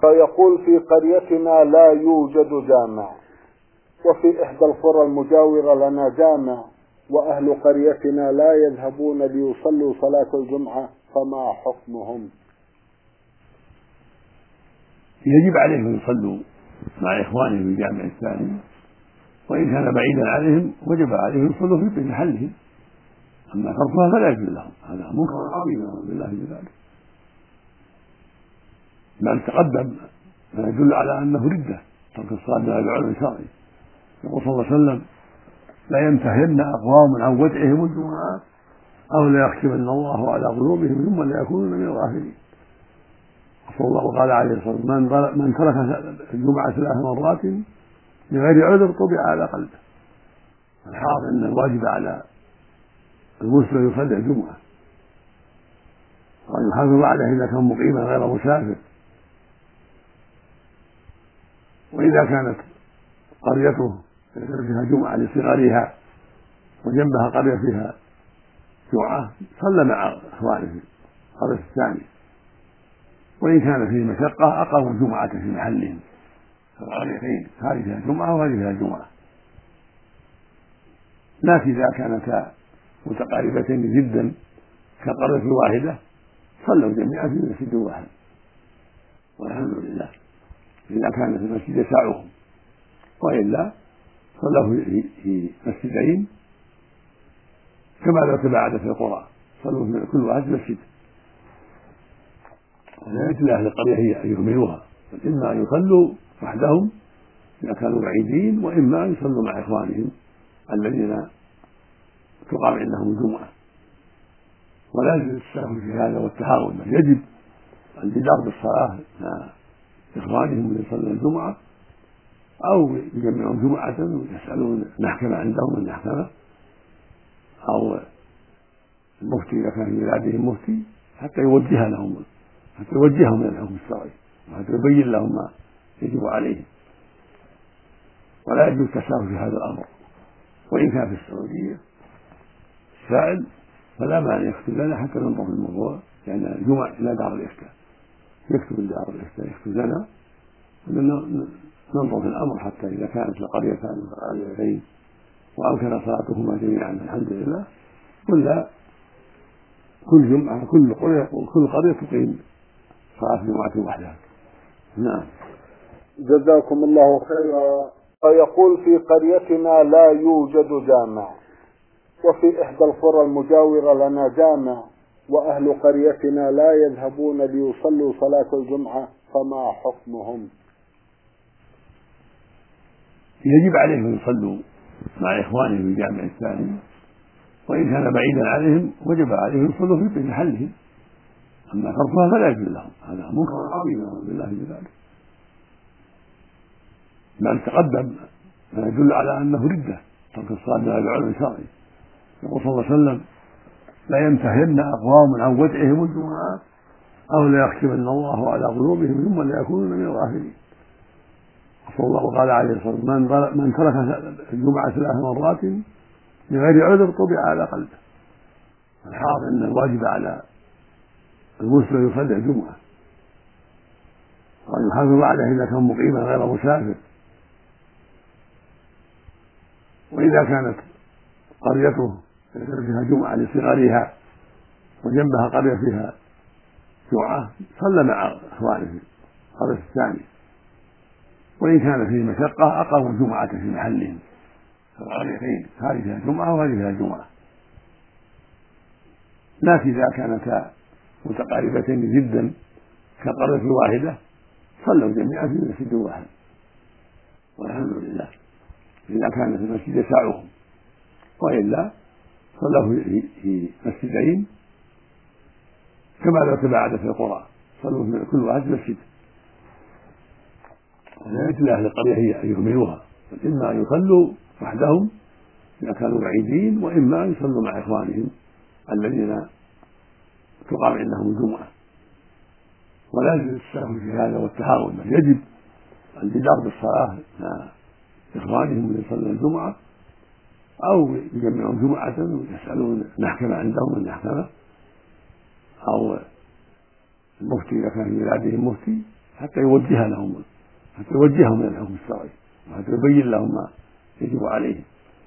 فيقول في قريتنا لا يوجد جامع، وفي إحدى القرى المجاورة لنا جامع، وأهل قريتنا لا يذهبون ليصلوا صلاة الجمعة، فما حكمهم؟ يجب عليهم أن يصلوا مع إخوانهم في الجامع الثاني، وإن كان بعيدا عليهم وجب عليهم يصلوا في محلهم، أما تركها فلا يجوز لهم، هذا منكر عظيم بالله بذلك. بل تقدم ما يدل على أنه ردة ترك الصلاة من العلم الشرعي. يقول صلى الله عليه وسلم: لا ينتهين أقوام عن ودعهم الجمعات أو لا يختمن الله على قلوبهم ثم لا يكونون من الغافلين. وقال عليه الصلاة والسلام: من ترك الجمعة 3 مرات بغير عذر طبع على قلبه. الحاصل أن الواجب على المسلم يصلي الجمعة وأن يحافظ عليه إذا كان مقيما غير مسافر. وإذا كانت قريته فيها جمعة لصغرها وجنبها قرية فيها جمعة صلى مع إخوانه في القرية الثانية، وإن كان فيه مشقة أقاموا الجمعة في محلهم في القريتين، هذه فيها جمعة وهذه فيها جمعة. لكن إذا كانتا متقاربتين جدا كقرية واحدة صلوا جميعا في مسجد واحد والحمد لله، إذا كان في المسجد يسعهم، وإلا صلوا في مسجدين كما لو تباعد في القرى، صلوا في كل واحد مسجد. وليس لأهل القرية هي أن يهملوها، إما أن يصلوا وحدهم إذا كانوا بعيدين، وإما أن يصلوا مع إخوانهم الذين تقام عندهم الجمعة. ولا يجوز السهو في هذا والتهاون، بل يجب الجدار بالصلاة مع إخوانهم اللي يصلون الجمعة، أو يجمعون جمعة ويسألون المحكمة عندهم المحكمة، أو المفتي إذا كان في بلادهم مفتي حتى يوجه لهم، حتى يوجههم من الحكم الشرعي وحتى يبين لهم ما يجب عليهم. ولا يجوز التساهل في هذا الأمر. وإن كان في السعودية السائل فلا مانع يكتب لنا حتى ننظر في الموضوع، لأن الجمع إلى دار الإفتاء، يكتب دار الإفتاء يكتب لنا ننظر في الأمر، حتى إذا كانت القريتان متقاربتين وأمكن صلاتهما جميعا الحمد لله، ولا كل جمعة كل قرية تقيم صلاة جمعة وحدها. نعم. جزاكم الله خيرا. فيقول في قريتنا لا يوجد جامع، وفي إحدى القرى المجاورة لنا جامع، وأهل قريتنا لا يذهبون ليصلوا صلاة الجمعة، فما حكمهم؟ يجب عليهم أن يصلوا مع إخوانهم في الجامع الثاني، وإن كان بعيدا عليهم وجب عليهم يصلوا في محلهم، أما تركها فلا يجوز لهم، هذا منكر عظيم بالله بذلك. بل تقدم ما يدل على أنه ردة ترك الصلاة من العلم الشرعي. يقول صلى الله عليه وسلم: لا ينتهين أقوام عن ودعهم الجمعات أو لا يختمن الله على قلوبهم ثم لا يكونون من الغافلين. وقال عليه الصلاة والسلام: من ترك الجمعة 3 مرات بغير عذر طبع على قلبه. الحاصل أن الواجب على المسلم يصلي الجمعة وأن يحافظ عليه إذا كان مقيما غير مسافر. وإذا كانت قريته فيها جمعة لصغرها وجنبها قرية فيها جمعة صلى مع إخوانه في القرية الثانية، وإن كان فيه مشقة أقاموا الجمعة في محلهم في القريتين، هذه فيها جمعة وهذه فيها جمعة. لكن إذا كانتا متقاربتين جدا كقرية واحدة صلوا جميعا في مسجد واحد والحمد لله، إذا كان في المسجد يسعهم، وإلا صلوا في مسجدين كما لو تباعد في القرى، صلوا في كل واحد مسجد. وليس لأهل القرية هي أن يهملوها، إما أن يصلوا وحدهم إذا كانوا بعيدين، وإما أن يصلوا مع إخوانهم الذين تقام عندهم الجمعة. ولا يجوز السهو في هذا والتهاون، بل يجب الجدار بالصلاة مع إخوانهم اللي يصلون الجمعة، أو يجمعون جمعة ويسألون المحكمة عندهم المحكمة، أو المفتي إذا كان في بلادهم مفتي حتى يوجه لهم، حتى يوجههم من الحكم الشرعي، وحتى يبين لهم ما يجب عليهم.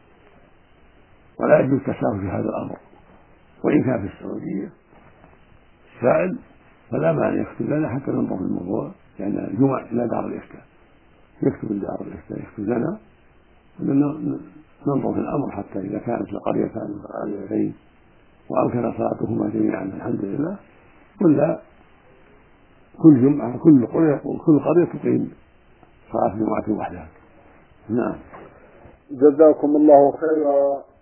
ولا يجوز التساهل في هذا الأمر. وإن كان في السعودية سائل فلا مانع يكتب لنا حتى ننظر في الموضوع، لأن الجمع إلى دار الإفتاء، يكتب لدار الإفتاء يكتب لنا ننظر في الأمر، حتى إذا كانت القريتان متقاربتين وأمكن صلاتهما جميعا الحمد لله كل جمعة كل قرية تقيم صلاة جمعة وحدها. نعم. جزاكم الله خيرا.